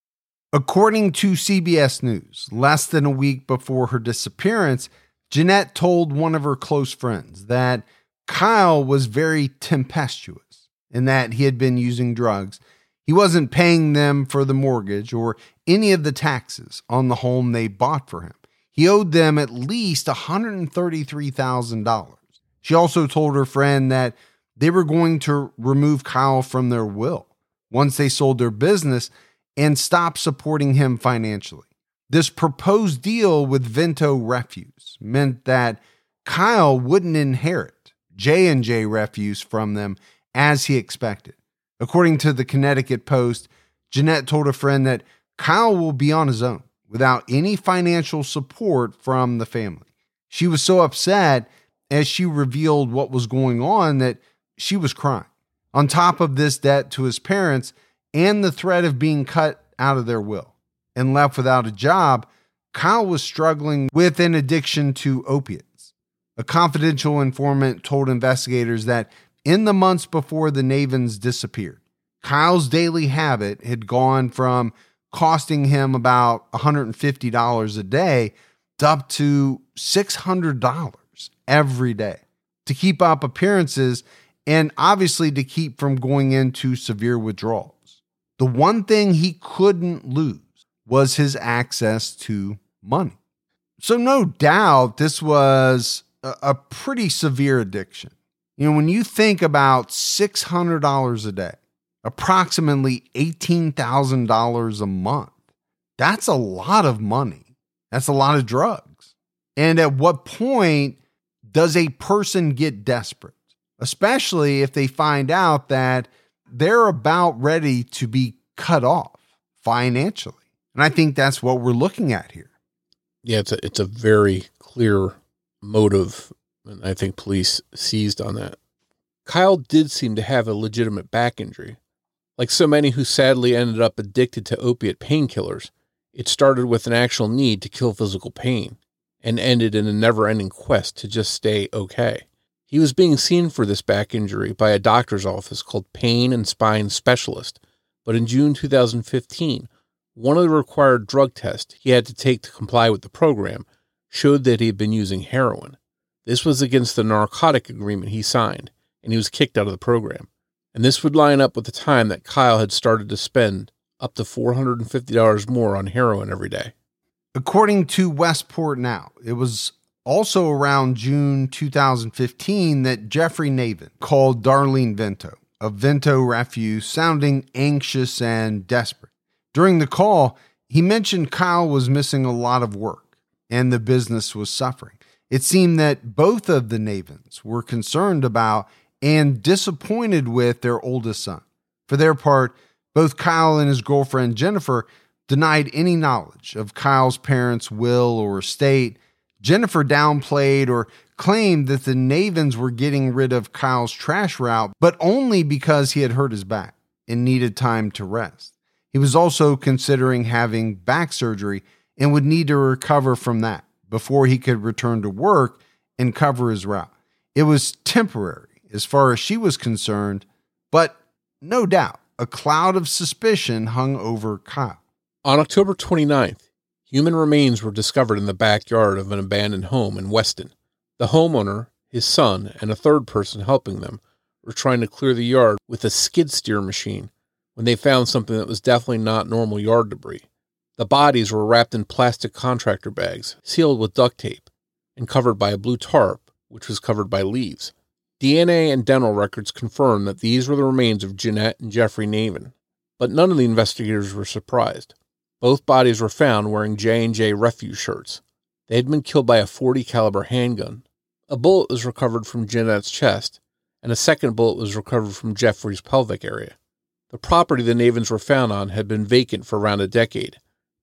According to C B S News, less than a week before her disappearance, Jeanette told one of her close friends that Kyle was very tempestuous and that he had been using drugs. He wasn't paying them for the mortgage or any of the taxes on the home they bought for him. He owed them at least one hundred thirty-three thousand dollars. She also told her friend that they were going to remove Kyle from their will once they sold their business and stop supporting him financially. This proposed deal with Vento Refuse meant that Kyle wouldn't inherit J and J Refuse from them as he expected. According to the Connecticut Post, Jeanette told a friend that Kyle will be on his own without any financial support from the family. She was so upset as she revealed what was going on that she was crying. On top of this debt to his parents, and the threat of being cut out of their will and left without a job, Kyle was struggling with an addiction to opiates. A confidential informant told investigators that in the months before the Navins disappeared, Kyle's daily habit had gone from costing him about one hundred fifty dollars a day to up to six hundred dollars every day to keep up appearances and obviously to keep from going into severe withdrawals. The one thing he couldn't lose was his access to money. So no doubt this was a, a pretty severe addiction. You know, when you think about six hundred dollars a day, approximately eighteen thousand dollars a month, that's a lot of money. That's a lot of drugs. And at what point does a person get desperate? Especially if they find out that they're about ready to be cut off financially. And I think that's what we're looking at here. Yeah, it's a, it's a very clear motive, and I think police seized on that. Kyle did seem to have a legitimate back injury. Like so many who sadly ended up addicted to opiate painkillers, it started with an actual need to kill physical pain and ended in a never-ending quest to just stay okay. He was being seen for this back injury by a doctor's office called Pain and Spine Specialist, but in June two thousand fifteen, one of the required drug tests he had to take to comply with the program showed that he had been using heroin. This was against the narcotic agreement he signed, and he was kicked out of the program. And this would line up with the time that Kyle had started to spend up to four hundred fifty dollars more on heroin every day. According to Westport Now, it was also around June two thousand fifteen that Jeffrey Navin called Darlene Vento of Vento Refuse, sounding anxious and desperate. During the call, he mentioned Kyle was missing a lot of work and the business was suffering. It seemed that both of the Navins were concerned about and disappointed with their oldest son. For their part, both Kyle and his girlfriend Jennifer denied any knowledge of Kyle's parents' will or estate. Jennifer downplayed or claimed that the Navins were getting rid of Kyle's trash route, but only because he had hurt his back and needed time to rest. He was also considering having back surgery and would need to recover from that before he could return to work and cover his route. It was temporary as far as she was concerned, but no doubt a cloud of suspicion hung over Kyle. On October twenty-ninth, human remains were discovered in the backyard of an abandoned home in Weston. The homeowner, his son, and a third person helping them were trying to clear the yard with a skid steer machine when they found something that was definitely not normal yard debris. The bodies were wrapped in plastic contractor bags, sealed with duct tape, and covered by a blue tarp, which was covered by leaves. D N A and dental records confirmed that these were the remains of Jeanette and Jeffrey Navin, but none of the investigators were surprised. Both bodies were found wearing J and J Refuse shirts. They had been killed by a forty caliber handgun. A bullet was recovered from Jeanette's chest, and a second bullet was recovered from Jeffrey's pelvic area. The property the Navins were found on had been vacant for around a decade,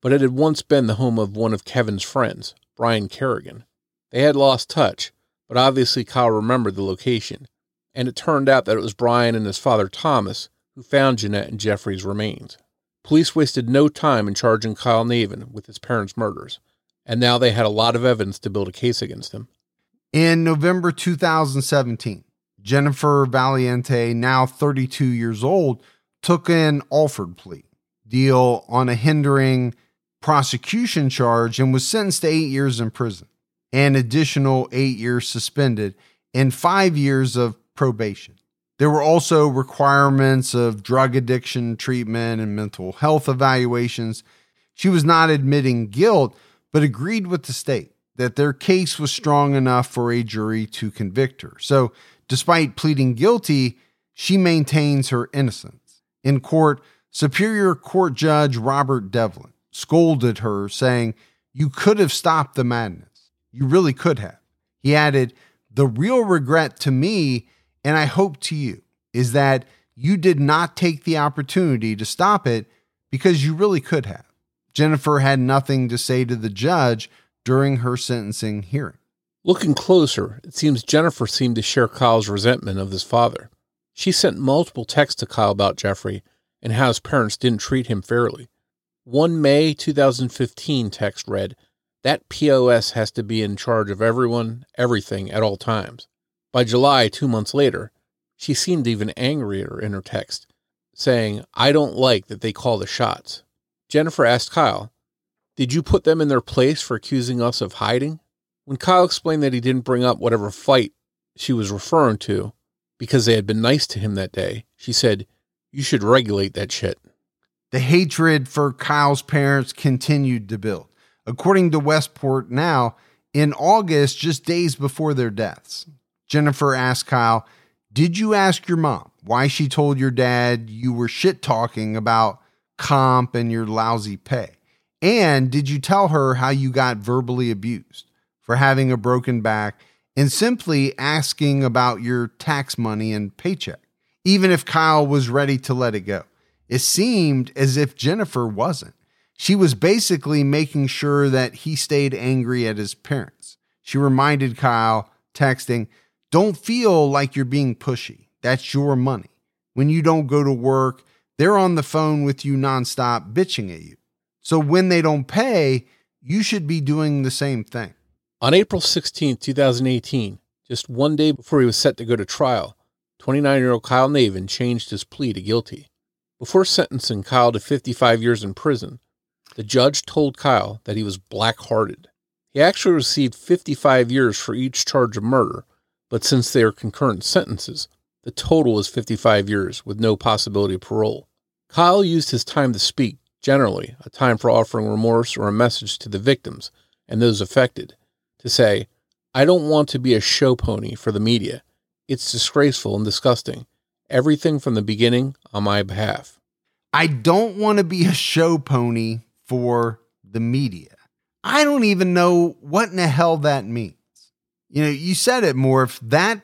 but it had once been the home of one of Kevin's friends, Brian Kerrigan. They had lost touch, but obviously Kyle remembered the location, and it turned out that it was Brian and his father Thomas who found Jeanette and Jeffrey's remains. Police wasted no time in charging Kyle Navin with his parents' murders, and now they had a lot of evidence to build a case against him. In November two thousand seventeen, Jennifer Valiente, now thirty-two years old, took an Alford plea deal on a hindering prosecution charge and was sentenced to eight years in prison, an additional eight years suspended, and five years of probation. There were also requirements of drug addiction treatment and mental health evaluations. She was not admitting guilt, but agreed with the state that their case was strong enough for a jury to convict her. So, despite pleading guilty, she maintains her innocence. In court, Superior Court Judge Robert Devlin scolded her, saying, "You could have stopped the madness. You really could have." He added, "The real regret to me, and I hope to you, is that you did not take the opportunity to stop it because you really could have." Jennifer had nothing to say to the judge during her sentencing hearing. Looking closer, it seems Jennifer seemed to share Kyle's resentment of his father. She sent multiple texts to Kyle about Jeffrey and how his parents didn't treat him fairly. One May two thousand fifteen text read, "That P O S has to be in charge of everyone, everything, at all times." By July, two months later, she seemed even angrier in her text, saying, "I don't like that they call the shots." Jennifer asked Kyle, "Did you put them in their place for accusing us of hiding?" When Kyle explained that he didn't bring up whatever fight she was referring to because they had been nice to him that day, she said, "You should regulate that shit." The hatred for Kyle's parents continued to build. According to Westport Now, in August, just days before their deaths, Jennifer asked Kyle, "Did you ask your mom why she told your dad you were shit talking about comp and your lousy pay? And did you tell her how you got verbally abused for having a broken back and simply asking about your tax money and paycheck?" Even if Kyle was ready to let it go, it seemed as if Jennifer wasn't. She was basically making sure that he stayed angry at his parents. She reminded Kyle, texting, "Don't feel like you're being pushy. That's your money. When you don't go to work, they're on the phone with you nonstop bitching at you. So when they don't pay, you should be doing the same thing." On April sixteenth, twenty eighteen, just one day before he was set to go to trial, twenty-nine-year-old Kyle Navin changed his plea to guilty. Before sentencing Kyle to fifty-five years in prison, the judge told Kyle that he was black-hearted. He actually received fifty-five years for each charge of murder, but since they are concurrent sentences, the total was fifty-five years with no possibility of parole. Kyle used his time to speak, generally a time for offering remorse or a message to the victims and those affected, to say, "I don't want to be a show pony for the media. It's disgraceful and disgusting. Everything from the beginning on my behalf." I don't want to be a show pony for the media. I don't even know what in the hell that means. You know, you said it more. If that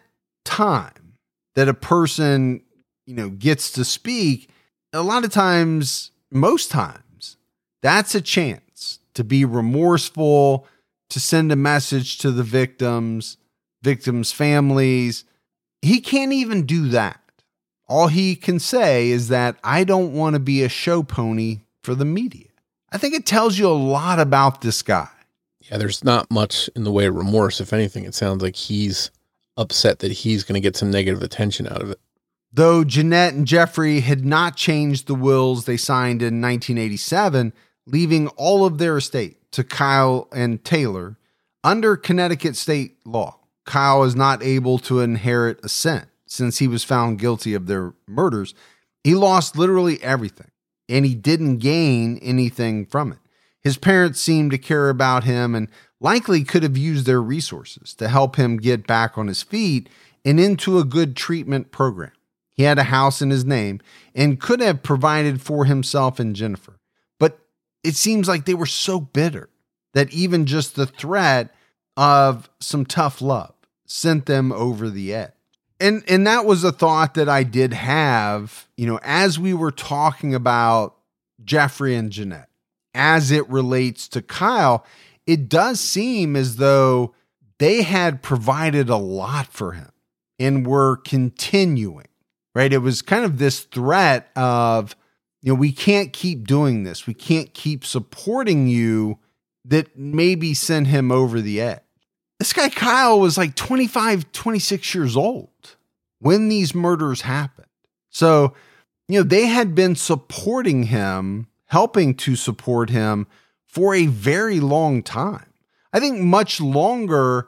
time that a person, you know, gets to speak, a lot of times, most times, that's a chance to be remorseful, to send a message to the victims, victims' families. He can't even do that. All he can say is that, "I don't want to be a show pony for the media." I think it tells you a lot about this guy. Yeah, there's not much in the way of remorse. If anything, it sounds like he's upset that he's going to get some negative attention out of it. Though Jeanette and Jeffrey had not changed the wills they signed in nineteen eighty-seven, leaving all of their estate to Kyle and Taylor, under Connecticut state law, Kyle is not able to inherit a cent since he was found guilty of their murders. He lost literally everything, and he didn't gain anything from it. His parents seemed to care about him and likely could have used their resources to help him get back on his feet and into a good treatment program. He had a house in his name and could have provided for himself and Jennifer. But it seems like they were so bitter that even just the threat of some tough love sent them over the edge. And and that was a thought that I did have, you know, as we were talking about Jeffrey and Jeanette. as it relates to Kyle, it does seem as though they had provided a lot for him and were continuing, right? It was kind of this threat of, you know, we can't keep doing this. We can't keep supporting you, that maybe sent him over the edge. This guy Kyle was like twenty-five, twenty-six years old when these murders happened. So, you know, they had been supporting him, helping to support him for a very long time. I think much longer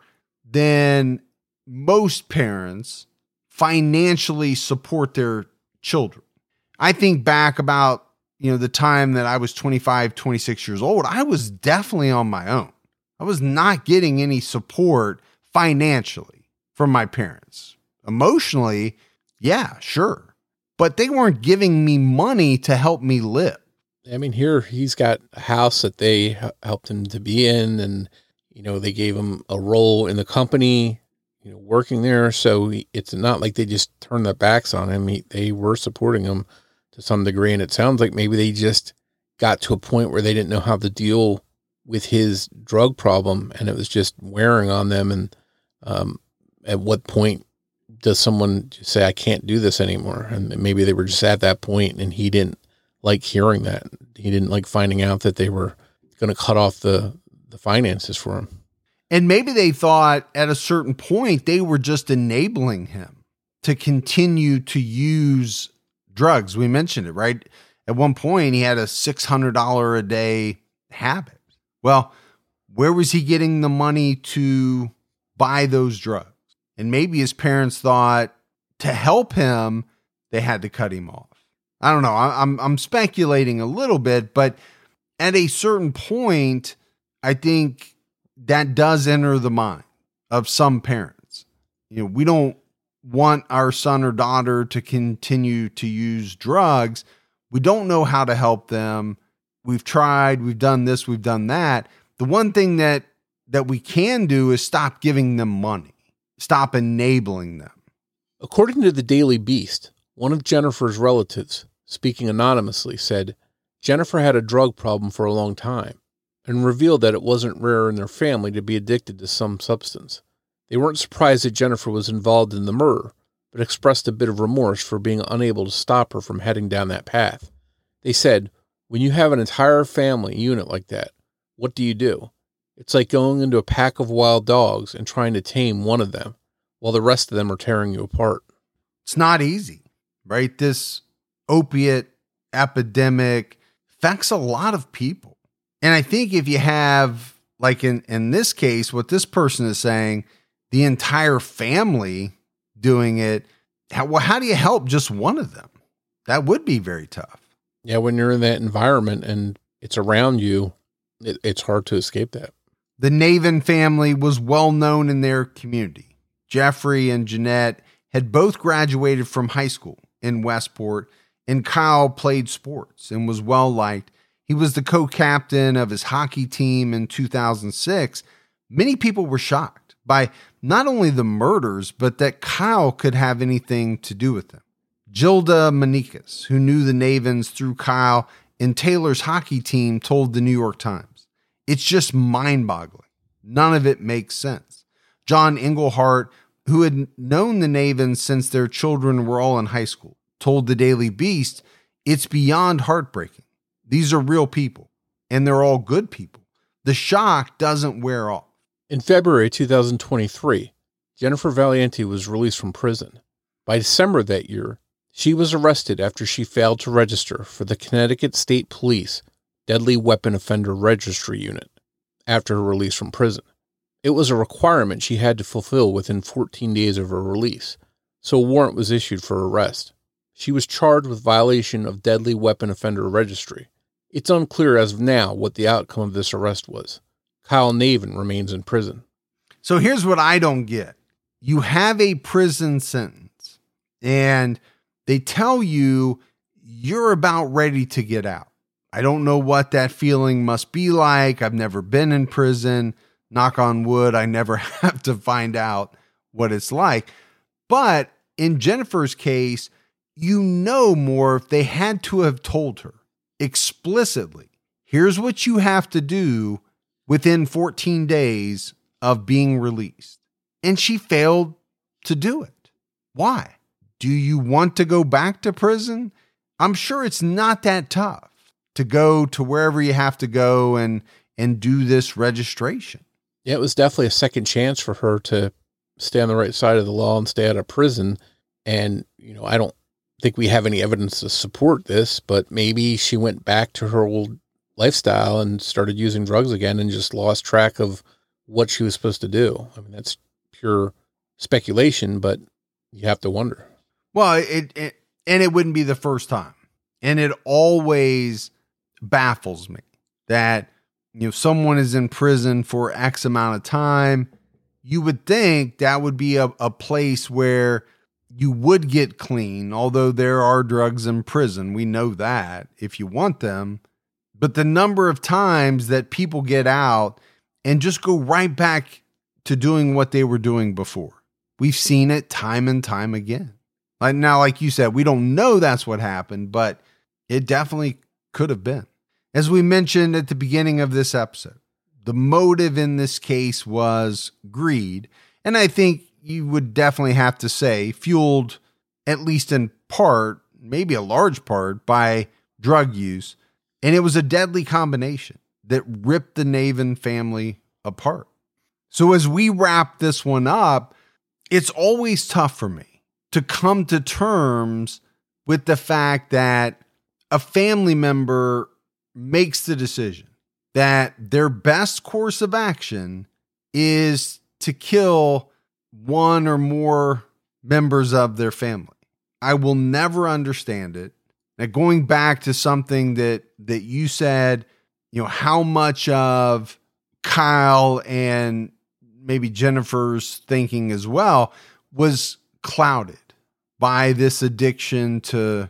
than most parents financially support their children. I think back about, you know, the time that I was twenty-five, twenty-six years old, I was definitely on my own. I was not getting any support financially from my parents. Emotionally, yeah, sure. But they weren't giving me money to help me live. I mean, here he's got a house that they helped him to be in, and, you know, they gave him a role in the company, you know, working there. So he, it's not like they just turned their backs on him. He, they were supporting him to some degree. And it sounds like maybe they just got to a point where they didn't know how to deal with his drug problem, and it was just wearing on them. And um, at what point does someone just say, I can't do this anymore? And maybe they were just at that point, and he didn't like hearing that. He didn't like finding out that they were going to cut off the, the finances for him. And maybe they thought at a certain point they were just enabling him to continue to use drugs. We mentioned it, right? At one point, he had a six hundred dollars a day habit. Well, where was he getting the money to buy those drugs? And maybe his parents thought to help him, they had to cut him off. I don't know. I'm I'm speculating a little bit, but at a certain point, I think that does enter the mind of some parents. You know, we don't want our son or daughter to continue to use drugs. We don't know how to help them. We've tried, we've done this, we've done that. The one thing that that we can do is stop giving them money. Stop enabling them. According to the Daily Beast, one of Jennifer's relatives, speaking anonymously, said Jennifer had a drug problem for a long time and revealed that it wasn't rare in their family to be addicted to some substance. They weren't surprised that Jennifer was involved in the murder, but expressed a bit of remorse for being unable to stop her from heading down that path. They said, when you have an entire family unit like that, what do you do? It's like going into a pack of wild dogs and trying to tame one of them while the rest of them are tearing you apart. It's not easy, right? This opiate epidemic affects a lot of people. And I think if you have, like in, in this case, what this person is saying, the entire family doing it, how, well, how do you help just one of them? That would be very tough. Yeah, when you're in that environment and it's around you, it, it's hard to escape that. The Navin family was well known in their community. Jeffrey and Jeanette had both graduated from high school in Westport, and Kyle played sports and was well liked. He was the co-captain of his hockey team in two thousand six. Many people were shocked by not only the murders, but that Kyle could have anything to do with them. Gilda Manikas, who knew the Navins through Kyle and Taylor's hockey team, told the New York Times, "It's just mind-boggling. None of it makes sense." John Englehart, who had known the Navins since their children were all in high school, told the Daily Beast, "It's beyond heartbreaking. These are real people, and they're all good people. The shock doesn't wear off." In February two thousand twenty-three, Jennifer Valiente was released from prison. By December that year, she was arrested after she failed to register for the Connecticut State Police Deadly Weapon Offender Registry Unit after her release from prison. It was a requirement she had to fulfill within fourteen days of her release, so a warrant was issued for arrest. She was charged with violation of Deadly Weapon Offender Registry. It's unclear as of now what the outcome of this arrest was. Kyle Navin remains in prison. So here's what I don't get. You have a prison sentence, and they tell you you're about ready to get out. I don't know what that feeling must be like. I've never been in prison. Knock on wood, I never have to find out what it's like. But in Jennifer's case, you know more if they had to have told her explicitly, here's what you have to do within fourteen days of being released. And she failed to do it. Why? Do you want to go back to prison? I'm sure it's not that tough to go to wherever you have to go and, and do this registration. Yeah, it was definitely a second chance for her to stay on the right side of the law and stay out of prison. And, you know, I don't think we have any evidence to support this, but maybe she went back to her old lifestyle and started using drugs again and just lost track of what she was supposed to do. I mean, that's pure speculation, but you have to wonder. Well, it, it and it wouldn't be the first time. And it always baffles me that, you know, someone is in prison for X amount of time. You would think that would be a, a place where you would get clean, although there are drugs in prison. We know that if you want them. But the number of times that people get out and just go right back to doing what they were doing before. We've seen it time and time again. Like now, like you said, we don't know that's what happened, but it definitely could have been. As we mentioned at the beginning of this episode, the motive in this case was greed. And I think you would definitely have to say fueled, at least in part, maybe a large part, by drug use. And it was a deadly combination that ripped the Navin family apart. So as we wrap this one up, it's always tough for me to come to terms with the fact that a family member makes the decision that their best course of action is to kill one or more members of their family. I will never understand it. Now, going back to something that, that you said, you know, how much of Kyle and maybe Jennifer's thinking as well was clouded by this addiction to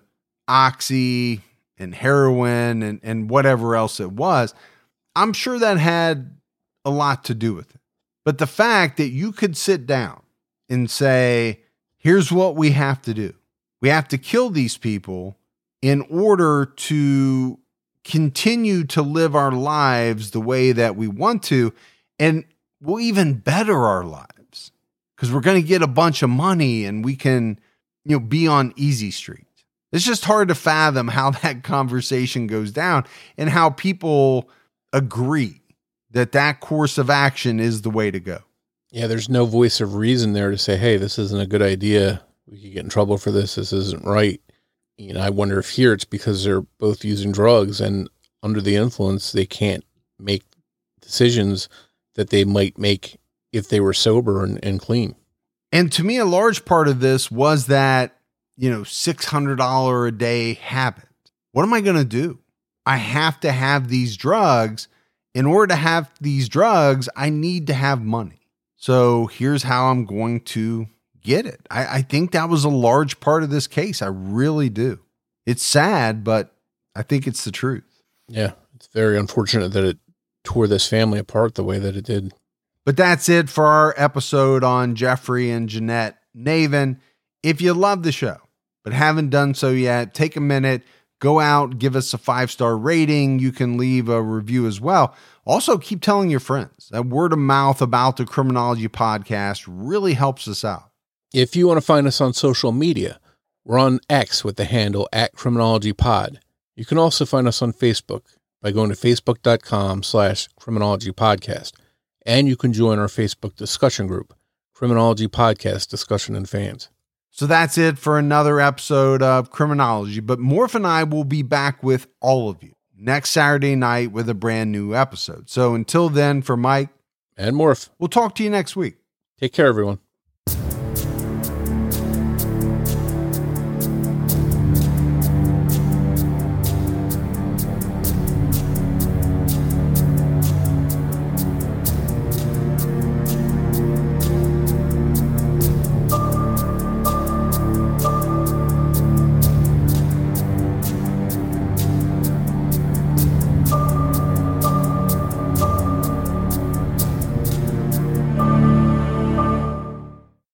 oxy and heroin and, and whatever else it was. I'm sure that had a lot to do with it. But the fact that you could sit down and say, here's what we have to do. We have to kill these people in order to continue to live our lives the way that we want to. And we'll even better our lives because we're going to get a bunch of money and we can, you know, be on easy street. It's just hard to fathom how that conversation goes down and how people agree that that course of action is the way to go. Yeah, there's no voice of reason there to say, hey, this isn't a good idea. We could get in trouble for this. This isn't right. You know, I wonder if here it's because they're both using drugs and under the influence, they can't make decisions that they might make if they were sober and, and clean. And to me, a large part of this was that, you know, six hundred dollars a day habit. What am I going to do? I have to have these drugs. In order to have these drugs, I need to have money. So here's how I'm going to get it. I, I think that was a large part of this case. I really do. It's sad, but I think it's the truth. Yeah, it's very unfortunate that it tore this family apart the way that it did. But that's it for our episode on Jeffrey and Jeanette Navin. If you love the show, but haven't done so yet, take a minute, go out, give us a five-star rating. You can leave a review as well. Also, keep telling your friends. That word of mouth about the Criminology Podcast really helps us out. If you want to find us on social media, we're on X with the handle at Criminology Pod. You can also find us on Facebook by going to facebook.com slash Criminology Podcast. And you can join our Facebook discussion group, Criminology Podcast Discussion and Fans. So that's it for another episode of Criminology, but Morph and I will be back with all of you next Saturday night with a brand new episode. So until then, for Mike and Morph, we'll talk to you next week. Take care, everyone.